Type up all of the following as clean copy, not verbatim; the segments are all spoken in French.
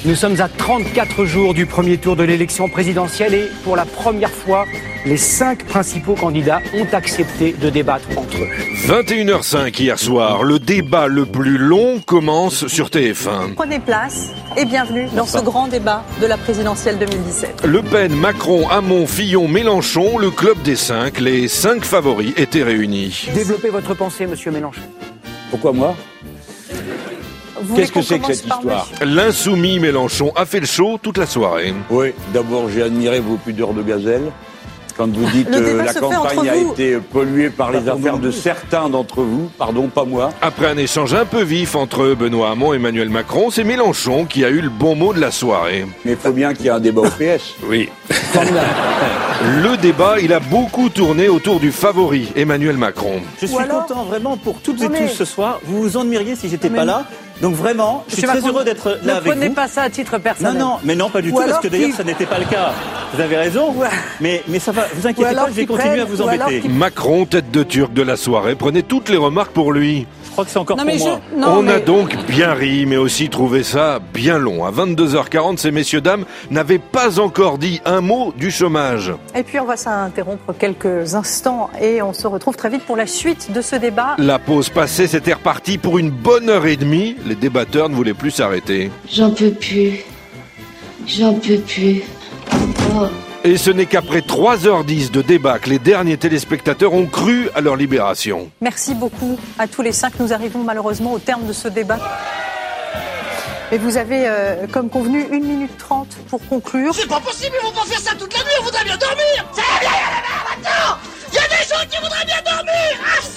Nous sommes à 34 jours du premier tour de l'élection présidentielle et pour la première fois, les 5 principaux candidats ont accepté de débattre entre eux. 21h05 hier soir, le débat le plus long commence sur TF1. Prenez place et bienvenue dans ce grand débat de la présidentielle 2017. Le Pen, Macron, Hamon, Fillon, Mélenchon, le club des 5, les 5 favoris étaient réunis. Développez votre pensée, monsieur Mélenchon. Pourquoi moi ? Qu'est-ce que c'est que cette histoire ? L'insoumis Mélenchon a fait le show toute la soirée. Oui, d'abord j'ai admiré vos pudeurs de gazelle. Quand vous dites la campagne a été polluée par les affaires de certains d'entre vous, pardon, pas moi. Après un échange un peu vif entre Benoît Hamon et Emmanuel Macron, c'est Mélenchon qui a eu le bon mot de la soirée. Mais il faut bien qu'il y ait un débat au PS. Oui. Le débat, il a beaucoup tourné autour du favori, Emmanuel Macron. Je suis content vraiment pour toutes et tous ce soir. Vous vous ennuyeriez si j'étais pas là. Donc vraiment, je suis très heureux d'être là avec vous. Ne prenez pas ça à titre personnel. Non, mais non, pas du tout, parce que d'ailleurs, ça n'était pas le cas. Vous avez raison, mais ça va, vous inquiétez pas, je vais continuer à vous embêter. Macron, tête de turc de la soirée, prenait toutes les remarques pour lui. Je crois que c'est encore pour moi. On a donc bien ri, mais aussi trouvé ça bien long. À 22h40, ces messieurs-dames n'avaient pas encore dit un mot du chômage. Et puis on va s'interrompre quelques instants et on se retrouve très vite pour la suite de ce débat. La pause passée, c'était reparti pour une bonne heure et demie. Les débatteurs ne voulaient plus s'arrêter. J'en peux plus. Oh. Et ce n'est qu'après 3h10 de débat que les derniers téléspectateurs ont cru à leur libération. Merci beaucoup à tous les 5. Nous arrivons malheureusement au terme de ce débat. Et vous avez, comme convenu, 1 minute 30 pour conclure. C'est pas possible, ils vont pas faire ça toute la nuit, on voudrait bien dormir. Ça va bien, il y en a marre maintenant. Il y a des gens qui voudraient bien dormir. Assez.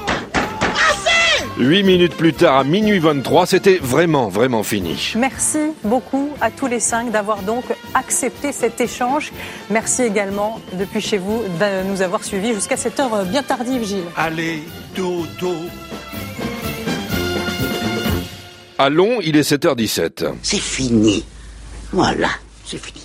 8 minutes plus tard, à minuit 23, c'était vraiment fini. Merci beaucoup à tous les 5 d'avoir donc accepté cet échange. Merci également, depuis chez vous, de nous avoir suivis jusqu'à cette heure bien tardive, Gilles. Allez, dodo. À Lyon, il est 7h17. C'est fini. Voilà, c'est fini.